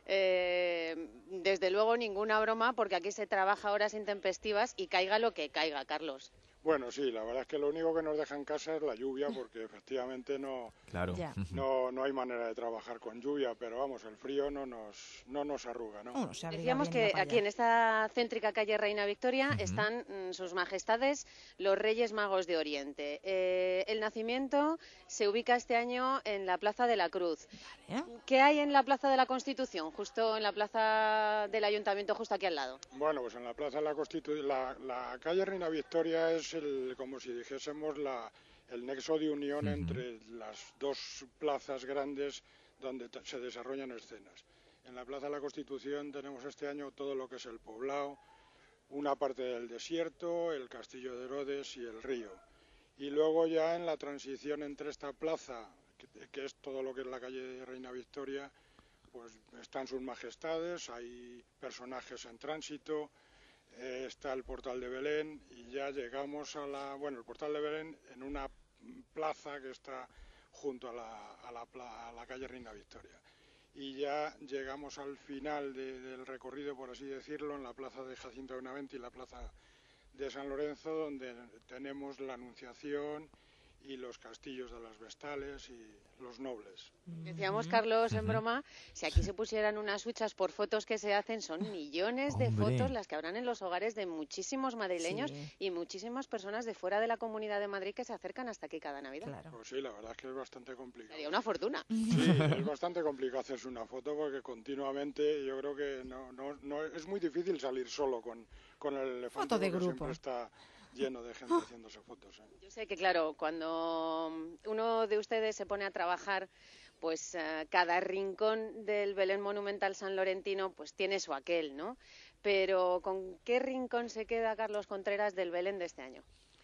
eh, desde luego ninguna broma, porque aquí se trabaja horas intempestivas y caiga lo que caiga, Carlos. Bueno, sí, la verdad es que lo único que nos deja en casa es la lluvia, porque efectivamente no, claro. no, no hay manera de trabajar con lluvia, pero vamos, el frío no nos, no nos arruga, ¿no? Oh, Decíamos que aquí en esta céntrica calle Reina Victoria uh-huh. están mm, sus majestades los Reyes Magos de Oriente. Eh, el nacimiento se ubica este año en la Plaza de la Cruz. Vale. ¿Qué hay en la Plaza de la Constitución, justo en la Plaza del Ayuntamiento, justo aquí al lado? Bueno, pues en la Plaza de la Constitución, la, la calle Reina Victoria es el, como si dijésemos la, el nexo de unión uh-huh. entre las dos plazas grandes donde se desarrollan escenas. En la Plaza de la Constitución tenemos este año todo lo que es el poblado, una parte del desierto, el castillo de Herodes y el río. Y luego ya en la transición entre esta plaza, que, que es todo lo que es la calle Reina Victoria, pues están sus majestades, hay personajes en tránsito, Eh, está el Portal de Belén y ya llegamos a la, bueno, el Portal de Belén en una plaza que está junto a la, a la, a la calle Reina Victoria. Y ya llegamos al final de, del recorrido, por así decirlo, en la plaza de Jacinto Benavente y la plaza de San Lorenzo, donde tenemos la Anunciación y los castillos de las Vestales y los nobles. Decíamos, Carlos, en broma, si aquí se pusieran unas huchas por fotos que se hacen, son millones de Hombre. fotos las que habrán en los hogares de muchísimos madrileños Sí. y muchísimas personas de fuera de la Comunidad de Madrid que se acercan hasta aquí cada Navidad. Claro. Pues sí, la verdad es que es bastante complicado. Sería una fortuna. Sí, es bastante complicado hacerse una foto porque continuamente yo creo que no, no, no es muy difícil salir solo con, con el elefante. Foto de porque grupo. Siempre está lleno de gente haciéndose fotos. ¿eh? Yo sé que, claro, cuando uno de ustedes se pone a trabajar, pues uh, cada rincón del Belén Monumental sanlorentino pues tiene su aquel, ¿no? Pero ¿con qué rincón se queda Carlos Contreras del Belén de este año?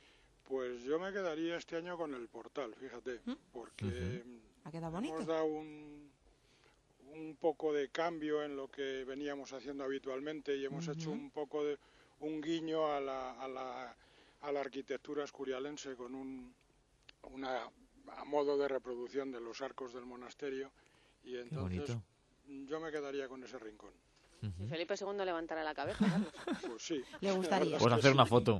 Pues yo me quedaría este año con el portal, fíjate, porque Uh-huh. Ha quedado bonito. hemos dado un, un poco de cambio en lo que veníamos haciendo habitualmente y hemos Uh-huh. hecho un poco de un guiño a la, a la, a la arquitectura escurialense con un una a modo de reproducción de los arcos del monasterio y entonces yo me quedaría con ese rincón. Uh-huh. Felipe segundo levantará la cabeza, Carlos. Pues sí. Le gustaría. Pues hacer una foto.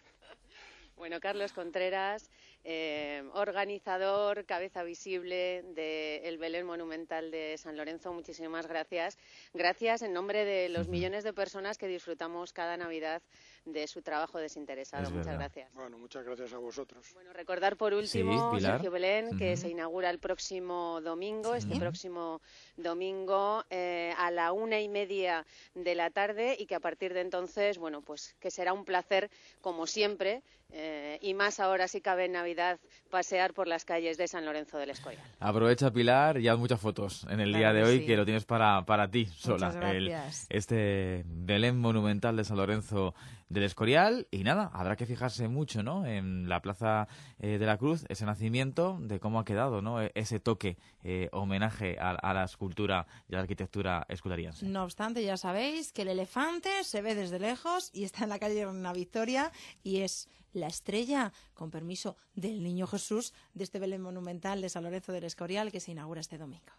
Bueno, Carlos Contreras, eh, organizador, cabeza visible del Belén Monumental de San Lorenzo, muchísimas gracias. Gracias en nombre de los millones de personas que disfrutamos cada Navidad de su trabajo desinteresado. Es Muchas verdad. gracias. Bueno, muchas gracias a vosotros. Bueno, recordar por último, Sí, Pilar. Sergio Belén, que Ujú. se inaugura el próximo domingo, Sí. este próximo domingo eh, a la una y media de la tarde y que a partir de entonces, bueno, pues que será un placer, como siempre, eh, y más ahora si cabe en Navidad, pasear por las calles de San Lorenzo del Escorial. Aprovecha, Pilar, y haz muchas fotos en el Claro día de que hoy, sí. que lo tienes para, para ti sola. Muchas El- gracias. este Belén Monumental de San Lorenzo del Escorial. Y nada, habrá que fijarse mucho, ¿no?, en la Plaza eh, de la Cruz, ese nacimiento, de cómo ha quedado, ¿no?, E- ese toque, eh, homenaje a, a la escultura y a la arquitectura esculariense. No obstante, ya sabéis que el elefante se ve desde lejos y está en la calle Reina Victoria y es la estrella, con permiso del Niño Jesús, de este Belén Monumental de San Lorenzo del Escorial que se inaugura este domingo.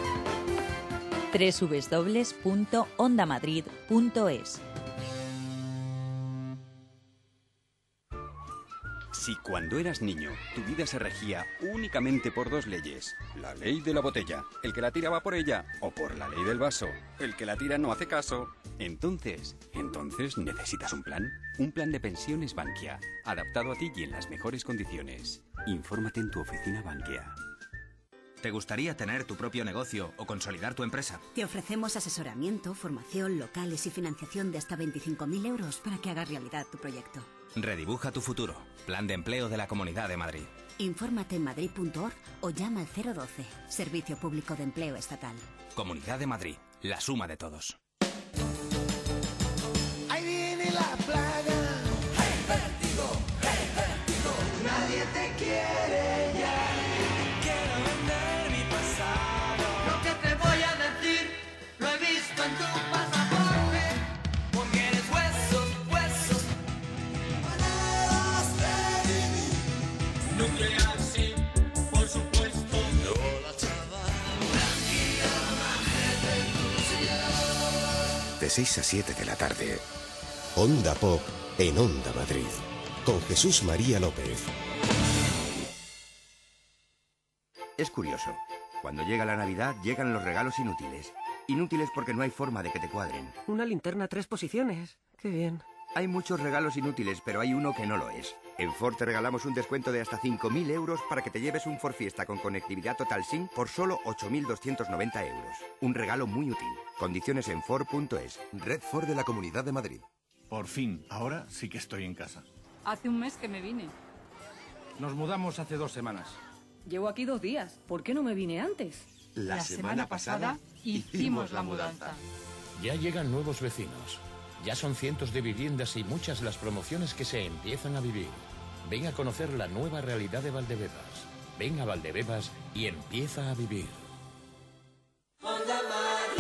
doble u doble u doble u punto onda madrid punto es. Si cuando eras niño tu vida se regía únicamente por dos leyes, la ley de la botella, el que la tira va por ella, o por la ley del vaso, el que la tira no hace caso, entonces, entonces necesitas un plan. Un plan de pensiones Bankia, adaptado a ti y en las mejores condiciones. Infórmate en tu oficina Bankia. ¿Te gustaría tener tu propio negocio o consolidar tu empresa? Te ofrecemos asesoramiento, formación, locales y financiación de hasta veinticinco mil euros para que hagas realidad tu proyecto. Redibuja tu futuro. Plan de empleo de la Comunidad de Madrid. Infórmate en madrid punto org o llama al cero doce, Servicio Público de Empleo Estatal. Comunidad de Madrid, la suma de todos. Ahí viene la plaga. Hey, vértigo, hey, vértigo. Nadie te quiere ya. Quiero vender mi pasado. Lo que te voy a decir lo he visto en tu pasaporte. Porque eres huesos, huesos. Maneras de vivir. Nuclear, sí, por supuesto. No la chava. Tranquila, majete, De seis a siete de la tarde. Onda Pop en Onda Madrid. Con Jesús María López. Es curioso. Cuando llega la Navidad, llegan los regalos inútiles. Inútiles porque no hay forma de que te cuadren. Una linterna a tres posiciones. Qué bien. Hay muchos regalos inútiles, pero hay uno que no lo es. En Ford te regalamos un descuento de hasta cinco mil euros para que te lleves un Ford Fiesta con conectividad Total SIM por solo ocho mil doscientos noventa euros. Un regalo muy útil. Condiciones en Ford punto es. Red Ford de la Comunidad de Madrid. Por fin, ahora sí que estoy en casa. Hace un mes que me vine. Nos mudamos hace dos semanas. Llevo aquí dos días. ¿Por qué no me vine antes? La, la semana, semana pasada hicimos la mudanza. Ya llegan nuevos vecinos. Ya son cientos de viviendas y muchas las promociones que se empiezan a vivir. Ven a conocer la nueva realidad de Valdebebas. Ven a Valdebebas y empieza a vivir. Onda Madrid.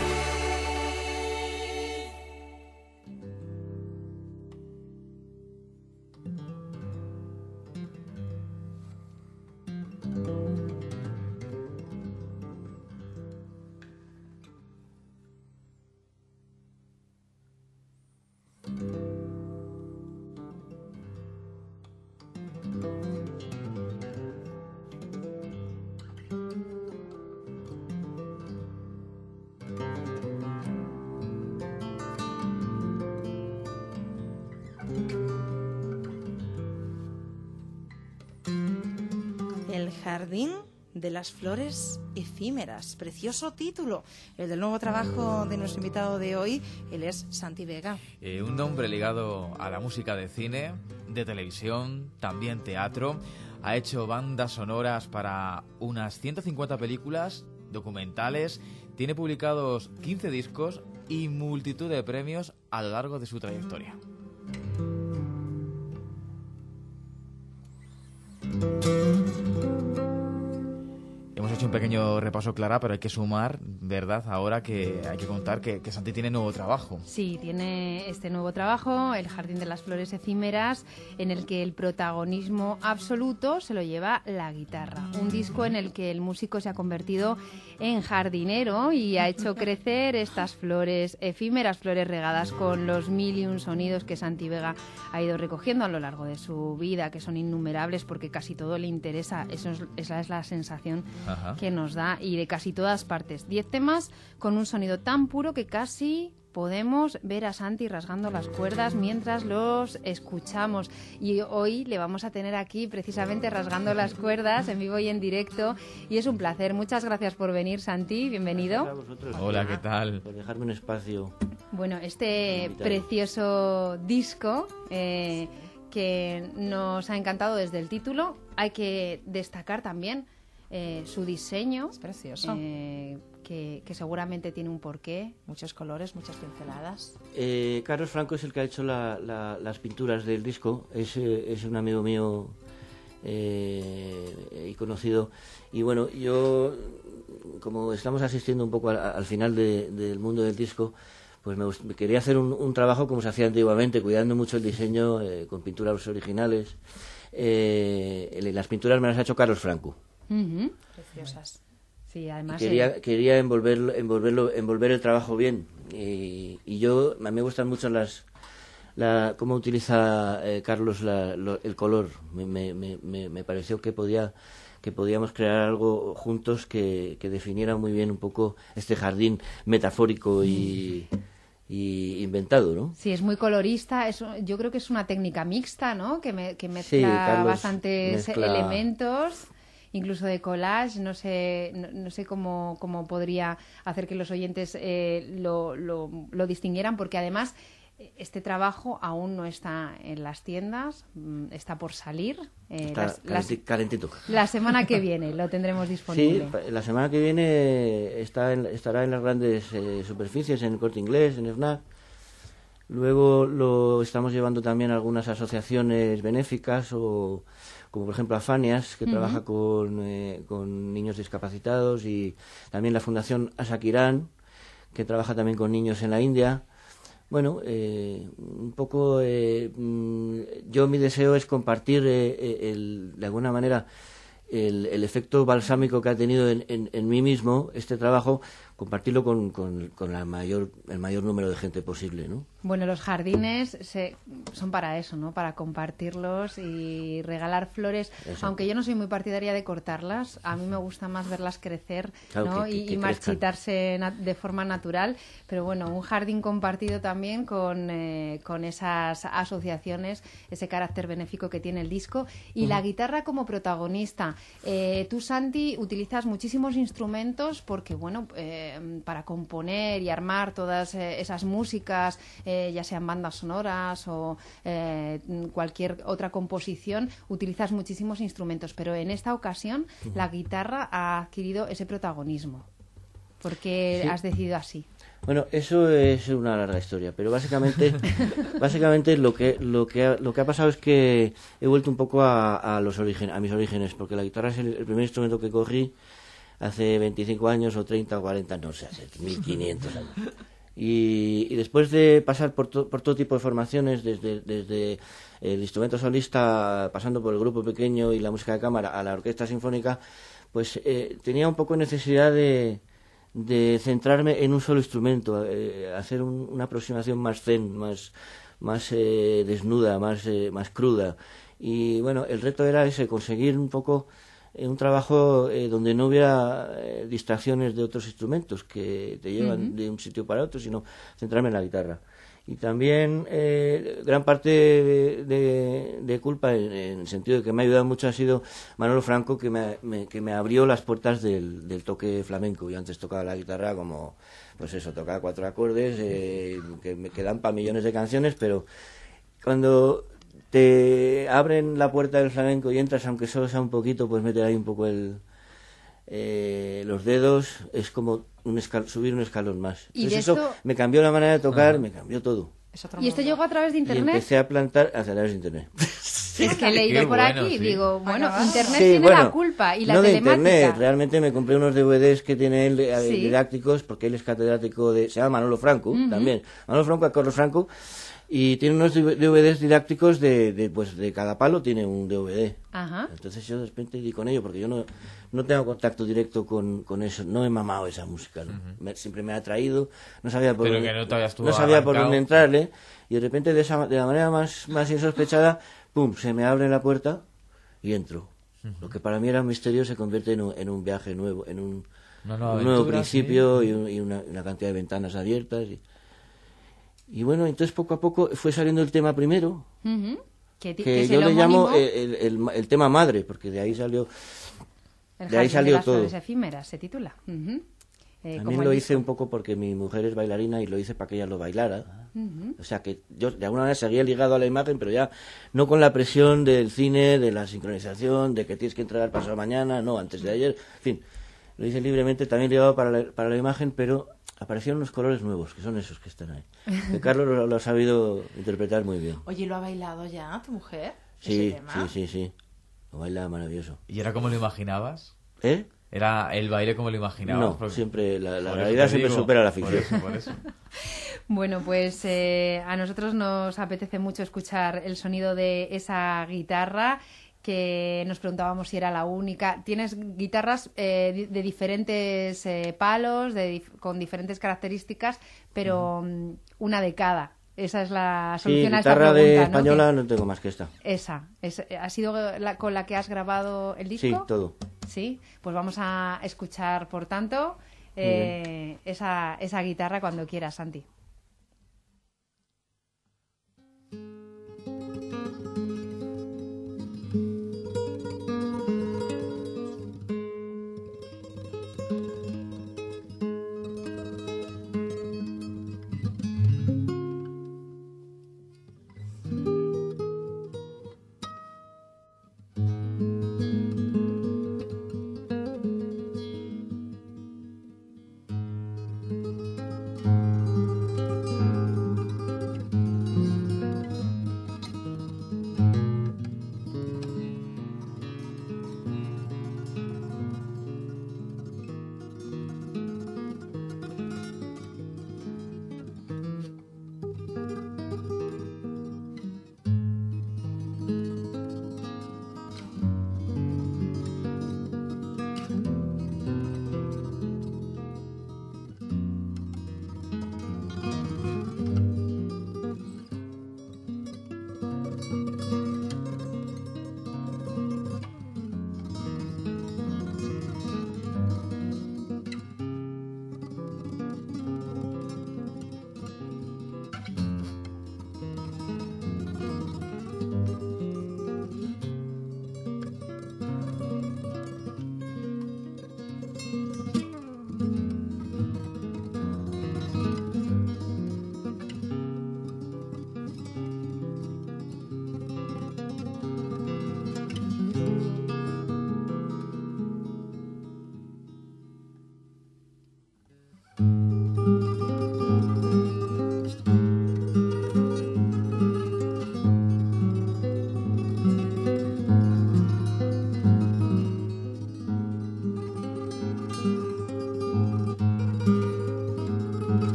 El jardín de las flores efímeras, precioso título, el del nuevo trabajo de nuestro invitado de hoy. Él es Santi Vega. Eh, un nombre ligado a la música de cine, de televisión, también teatro. Ha hecho bandas sonoras para unas ciento cincuenta películas, documentales, tiene publicados quince discos y multitud de premios a lo largo de su trayectoria. Hemos hecho un pequeño repaso, Clara, pero hay que sumar, ¿verdad? Ahora que hay que contar que, que Santi tiene nuevo trabajo. Sí, tiene este nuevo trabajo, El Jardín de las Flores Efímeras, en el que el protagonismo absoluto se lo lleva la guitarra. Un disco en el que el músico se ha convertido en jardinero y ha hecho crecer estas flores efímeras, flores regadas con los mil y un sonidos que Santi Vega ha ido recogiendo a lo largo de su vida, que son innumerables porque casi todo le interesa. Eso es, esa es la sensación Ajá. que nos da, y de casi todas partes. Diez temas con un sonido tan puro que casi podemos ver a Santi rasgando las cuerdas mientras los escuchamos. Y hoy le vamos a tener aquí precisamente rasgando las cuerdas en vivo y en directo. Y es un placer. Muchas gracias por venir, Santi. Bienvenido. Gracias a vosotros. Hola, ¿qué tal? Por dejarme un espacio. Bueno, este precioso disco eh, que nos ha encantado desde el título. Hay que destacar también Eh, su diseño, es precioso, eh, que, que seguramente tiene un porqué. Muchos colores, muchas pinceladas. Eh, Carlos Franco es el que ha hecho la, la, las pinturas del disco. Es, eh, es un amigo mío eh, y conocido. Y bueno, yo, como estamos asistiendo un poco al, al final de, del mundo del disco, pues me, me quería hacer un, un trabajo como se hacía antiguamente, cuidando mucho el diseño, eh, con pinturas originales. Eh, las pinturas me las ha hecho Carlos Franco. Uh-huh. Preciosas. Sí, además quería, eh... quería envolverlo, envolverlo, envolver el trabajo bien. Y, y yo, a mí me gustan mucho las, la, cómo utiliza eh, Carlos la, lo, el color. Me, me, me, me pareció que podía, que podíamos crear algo juntos que, que definiera muy bien un poco este jardín metafórico y, y inventado, ¿no? Sí, es muy colorista. Es, yo creo que es una técnica mixta, ¿no? Que, me, que mezcla sí, Carlos bastantes mezcla... elementos. incluso de collage. No sé, no, no sé cómo, cómo podría hacer que los oyentes eh, lo, lo, lo distinguieran, porque además este trabajo aún no está en las tiendas, está por salir. Eh, está las, las, calentito. La semana que viene lo tendremos disponible. Sí, la semana que viene está en, estará en las grandes eh, superficies, en el Corte Inglés, en FNAC. Luego lo estamos llevando también a algunas asociaciones benéficas, o como por ejemplo Afanias, que uh-huh. trabaja con, eh, con niños discapacitados, y también la Fundación Asakirán, que trabaja también con niños en la India. Bueno, eh, un poco eh, yo mi deseo es compartir eh, el, de alguna manera el, el efecto balsámico que ha tenido en, en, en mí mismo este trabajo, compartirlo con, con, con la mayor, el mayor número de gente posible, ¿no? Bueno, los jardines se, son para eso, ¿no? Para compartirlos y regalar flores. Eso. Aunque yo no soy muy partidaria de cortarlas, a mí me gusta más verlas crecer, claro, ¿no? que, que, y, que y marchitarse na- de forma natural. Pero bueno, un jardín compartido también con, eh, con esas asociaciones, ese carácter benéfico que tiene el disco. Y uh-huh. la guitarra como protagonista. Eh, tú, Santi, utilizas muchísimos instrumentos porque, bueno, eh, para componer y armar todas eh, esas músicas, eh, ya sean bandas sonoras o eh, cualquier otra composición, utilizas muchísimos instrumentos, pero en esta ocasión uh-huh. la guitarra ha adquirido ese protagonismo. ¿Por qué sí. has decidido así? Bueno, eso es una larga historia, pero básicamente básicamente lo que lo que ha, lo que ha pasado es que he vuelto un poco a, a los origen, a mis orígenes, porque la guitarra es el, el primer instrumento que cogí hace veinticinco años o treinta o cuarenta, no sé, hace mil quinientos años. Y, y después de pasar por, to, por todo tipo de formaciones, desde, desde el instrumento solista, pasando por el grupo pequeño y la música de cámara, a la orquesta sinfónica, pues eh, tenía un poco necesidad de, de centrarme en un solo instrumento, eh, hacer un, una aproximación más zen, más, más eh, desnuda, más, eh, más cruda. Y bueno, el reto era ese, conseguir un poco un trabajo eh, donde no hubiera eh, distracciones de otros instrumentos que te llevan uh-huh. de un sitio para otro, sino centrarme en la guitarra. Y también eh, gran parte de, de, de culpa, en, en el sentido de que me ha ayudado mucho, ha sido Manolo Franco, que me, me, que me abrió las puertas del, del toque flamenco. Yo antes tocaba la guitarra como, pues eso, tocaba cuatro acordes, eh, que me quedan para millones de canciones, pero cuando te abren la puerta del flamenco y entras, aunque solo sea un poquito, pues meter ahí un poco el eh, los dedos, es como un escal- subir un escalón más. ¿Y Entonces de eso esto... me cambió la manera de tocar, uh-huh. me cambió todo. ¿Y esto llegó a través de internet? Y empecé a plantar a través de internet. Es que he leído Qué por bueno, aquí, sí. digo, bueno, internet sí, tiene bueno, la culpa y la no telemática. de internet, realmente me compré unos D V Ds que tiene él eh, Sí. didácticos, porque él es catedrático de, se llama Manolo Franco, Uh-huh. también, Manolo Franco a Carlos Franco, y tiene unos D V Ds didácticos de, de, pues de cada palo tiene un D V D. Ajá. Entonces yo de repente di con ello, porque yo no, no tengo contacto directo con, con eso, no he mamado esa música, ¿no? Uh-huh. Me- siempre me ha atraído, no sabía por, Pero dónde, que no te habías tú no sabía por arrancado. dónde entrarle, y de repente de, esa, de la manera más, más insospechada, pum, se me abre la puerta y entro. Uh-huh. Lo que para mí era un misterio se convierte en un, en un viaje nuevo, en un, Una nueva un nuevo aventura, principio sí. y, un- y una, una cantidad de ventanas abiertas. Y, y bueno, entonces poco a poco fue saliendo el tema primero, Uh-huh. Que, ti- que que es yo el le llamo homónimo, el, el, el, el tema madre, porque de ahí salió, El de ahí jardín salió de las todo. flores efímeras, se titula. Uh-huh. Eh, como También el lo disco. hice un poco porque mi mujer es bailarina y lo hice para que ella lo bailara. Uh-huh. O sea que yo de alguna manera seguía ligado a la imagen, pero ya no con la presión del cine, de la sincronización, de que tienes que entregar pasado mañana, no, antes de ayer. En fin, lo hice libremente, también ligado para la, para la imagen, pero aparecieron unos colores nuevos, que son esos que están ahí. Que Carlos lo, lo ha sabido interpretar muy bien. Oye, ¿lo ha bailado ya tu mujer? Sí, ¿Ese tema? sí, sí, sí. Lo baila maravilloso. ¿Y era como lo imaginabas? ¿Eh? ¿Era el baile como lo imaginabas? No, Porque- siempre la, la Por eso realidad te siempre digo, supera la por ficción. eso, por eso. Bueno, pues eh, a nosotros nos apetece mucho escuchar el sonido de esa guitarra, que nos preguntábamos si era la única. Tienes guitarras eh, di- de diferentes eh, palos, de dif- con diferentes características, pero mm, una de cada. Esa es la Sí, solución a esta guitarra pregunta, de ¿no? española Que- no tengo más que esta. Esa, es- ¿ha sido la, con la que has grabado el disco? Sí, todo. Sí, pues vamos a escuchar, por tanto, Muy eh, esa, esa guitarra cuando quieras, Santi.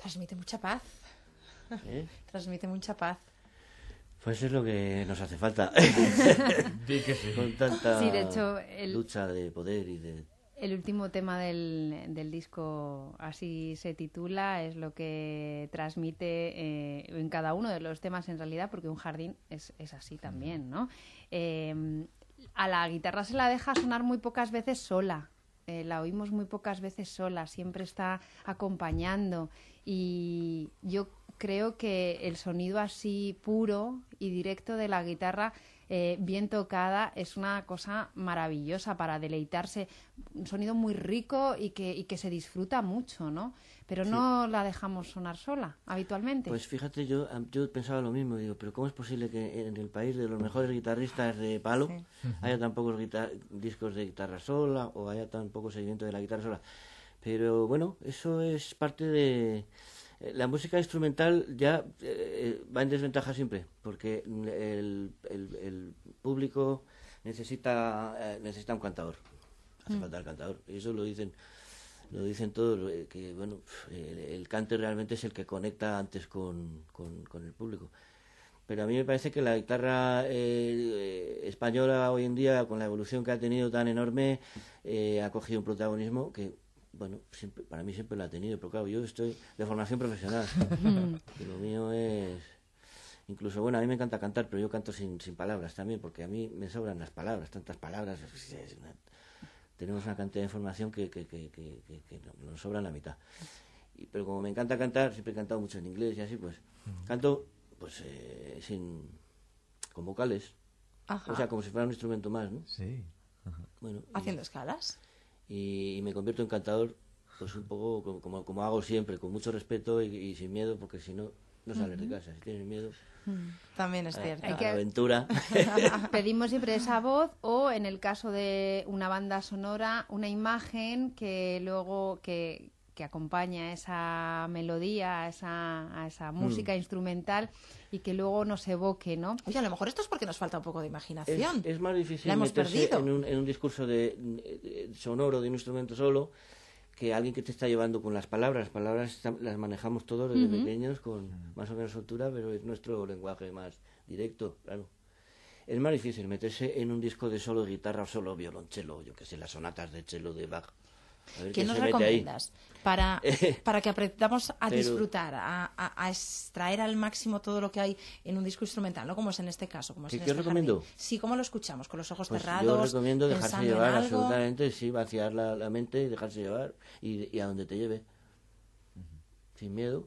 Transmite mucha paz. ¿Eh? Transmite mucha paz. Pues es lo que nos hace falta. Di que sí. Con tanta Sí, de hecho, el- lucha de poder y de... El último tema del, del disco, así se titula, es lo que transmite eh, en cada uno de los temas en realidad, porque un jardín es, es así también, ¿no? Eh, a la guitarra se la deja sonar muy pocas veces sola, eh, la oímos muy pocas veces sola, siempre está acompañando y yo creo que el sonido así puro y directo de la guitarra Eh, bien tocada es una cosa maravillosa para deleitarse, un sonido muy rico y que, y que se disfruta mucho, ¿no? Pero Sí. no la dejamos sonar sola habitualmente. Pues fíjate, yo, yo pensaba lo mismo, digo, pero ¿cómo es posible que en el país de los mejores guitarristas de palo Sí. haya tan pocos guitar- discos de guitarra sola o haya tan poco seguimiento de la guitarra sola? Pero bueno, eso es parte de... La música instrumental ya eh, va en desventaja siempre, porque el, el, el público necesita eh, necesita un cantador, hace Mm. falta el cantador, y eso lo dicen lo dicen todos, eh, que bueno, el, el cante realmente es el que conecta antes con, con, con el público. Pero a mí me parece que la guitarra eh, eh, española hoy en día, con la evolución que ha tenido tan enorme, eh, ha cogido un protagonismo que, bueno, siempre, para mí siempre lo ha tenido, pero claro, yo estoy de formación profesional. Y lo mío es... Incluso, bueno, a mí me encanta cantar, pero yo canto sin, sin palabras también, porque a mí me sobran las palabras, tantas palabras. Es una- tenemos una cantidad de información que, que, que, que, que- que nos sobra la mitad. Y, pero como me encanta cantar, siempre he cantado mucho en inglés y así, pues canto pues eh, sin con vocales. Ajá. O sea, como si fuera un instrumento más, ¿no? Sí. Bueno, y- Haciendo escalas. y, y me convierto en cantador, pues un poco como, como, como hago siempre, con mucho respeto y, y sin miedo, porque si no, no sales de Ujú. casa. Si tienes miedo, También es a- cierto. a la aventura. Pedimos siempre esa voz o, en el caso de una banda sonora, una imagen que luego que, que acompaña a esa melodía, a esa, a esa música Mm. instrumental y que luego nos evoque, ¿no? Oye, a lo mejor esto es porque nos falta un poco de Es, imaginación. es más difícil La hemos meterse perdido. en un, en un discurso de, de- sonoro de un instrumento solo que alguien que te está llevando con las palabras. Las palabras está- las manejamos todos desde Ujú. pequeños con más o menos soltura, pero es nuestro lenguaje más directo, claro. Es más difícil meterse en un disco de solo guitarra o solo violonchelo, yo que sé, las sonatas de cello de Bach. A ver ¿Qué quién nos se mete ahí. recomiendas para, para que aprendamos a Pero- disfrutar, a, a- a extraer al máximo todo lo que hay en un disco instrumental, ¿no? Como es en este caso, como es ¿Qué- en qué os este recomiendo? jardín. Sí, ¿cómo lo escuchamos? Con los ojos Pues cerrados, yo recomiendo dejarse pensando en llevar, algo. absolutamente, sí, vaciar la, la mente y dejarse llevar y, y a donde te lleve. Sin miedo.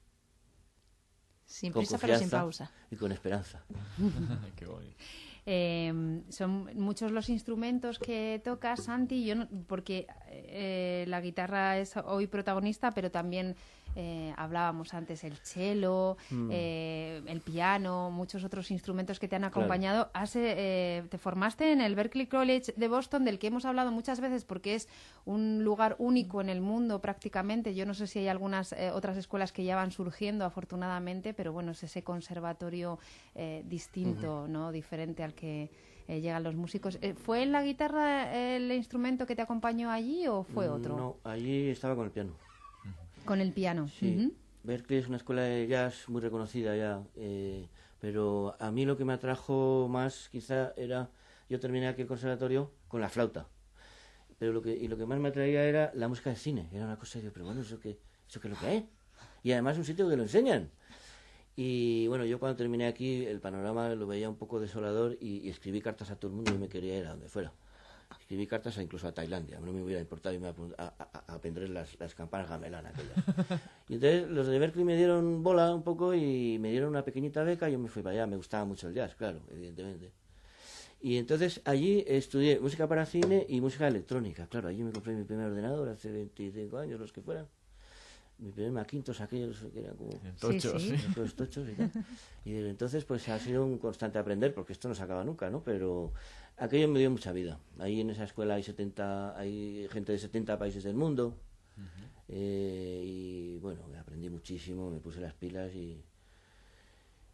Sin con prisa, pero sin confianza pausa. Y con esperanza. Qué bonito. Eh, son muchos los instrumentos que tocas, Santi, yo no- porque eh, la guitarra es hoy protagonista, pero también eh, hablábamos antes el cello, Mm. eh, el piano, muchos otros instrumentos que te han Claro. acompañado. Has, eh, eh, te formaste en el Berklee College de Boston, del que hemos hablado muchas veces porque es un lugar único en el mundo prácticamente. Yo no sé si hay algunas eh, otras escuelas que ya van surgiendo, afortunadamente, pero bueno, es ese conservatorio eh, distinto, ¿no? Diferente al que eh, llegan los músicos. Eh, ¿Fue en la guitarra el instrumento que te acompañó allí o fue otro? No, allí estaba con el piano. Con el piano. Sí. Ujú. Berklee es una escuela de jazz muy reconocida ya, eh, pero a mí lo que me atrajo más quizá era, yo terminé aquí el conservatorio con la flauta, pero lo que y lo que más me atraía era la música de cine, era una cosa, yo, pero bueno, ¿eso qué, eso qué es lo que hay? Y además un sitio que lo enseñan. Y bueno, yo cuando terminé aquí el panorama lo veía un poco desolador y, y escribí cartas a todo el mundo y me quería ir a donde fuera. Escribí cartas a, incluso a Tailandia, no me hubiera importado irme a, a, a, a aprender las, las campanas gamelán aquellas. Y entonces los de Berklee me dieron bola un poco y me dieron una pequeñita beca y yo me fui para allá. Me gustaba mucho el jazz, claro, evidentemente. Y entonces allí estudié música para cine y música electrónica. Claro, allí me compré mi primer ordenador hace veinticinco años, los que fueran. Mi primer Macintosh, aquellos que eran como tochos, sí, sí. los tochos y tal. Y desde entonces pues ha sido un constante aprender, porque esto no se acaba nunca, ¿no? Pero aquello me dio mucha vida. Ahí en esa escuela hay setenta, hay gente de setenta países del mundo. Eh, y bueno, aprendí muchísimo, me puse las pilas y,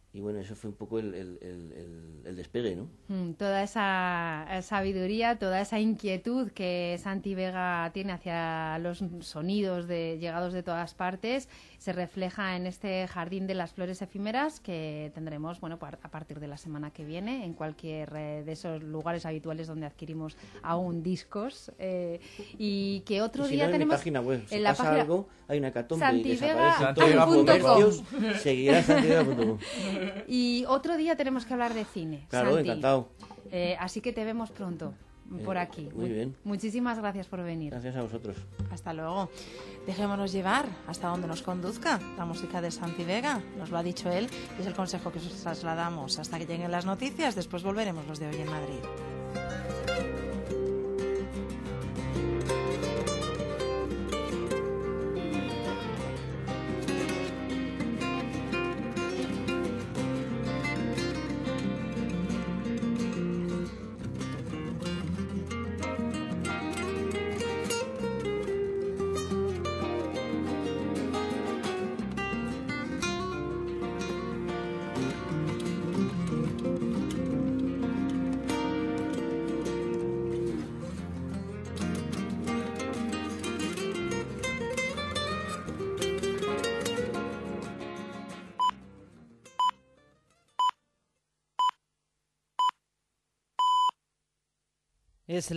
y bueno, eso fue un poco el, el, el, el, el despegue, ¿no? Mm, toda esa sabiduría, toda esa inquietud que Santi Vega tiene hacia los sonidos de, llegados de todas partes se refleja en este Jardín de las Flores Efímeras que tendremos, bueno, a partir de la semana que viene en cualquier eh, de esos lugares habituales donde adquirimos aún discos eh, y que otro y si día no, tenemos en mi página web, si en la pasa página algo, hay una catombe y santivega desaparecen todos los comercios, seguirá santivega punto com. Y otro día tenemos que hablar de cine. Claro, Santi. encantado. Eh, así que te vemos pronto por aquí. Muy bien. Muchísimas gracias por venir. Gracias a vosotros. Hasta luego. Dejémonos llevar hasta donde nos conduzca la música de Santi Vega. Nos lo ha dicho él y es el consejo que os trasladamos. Hasta que lleguen las noticias, después volveremos los de Hoy en Madrid.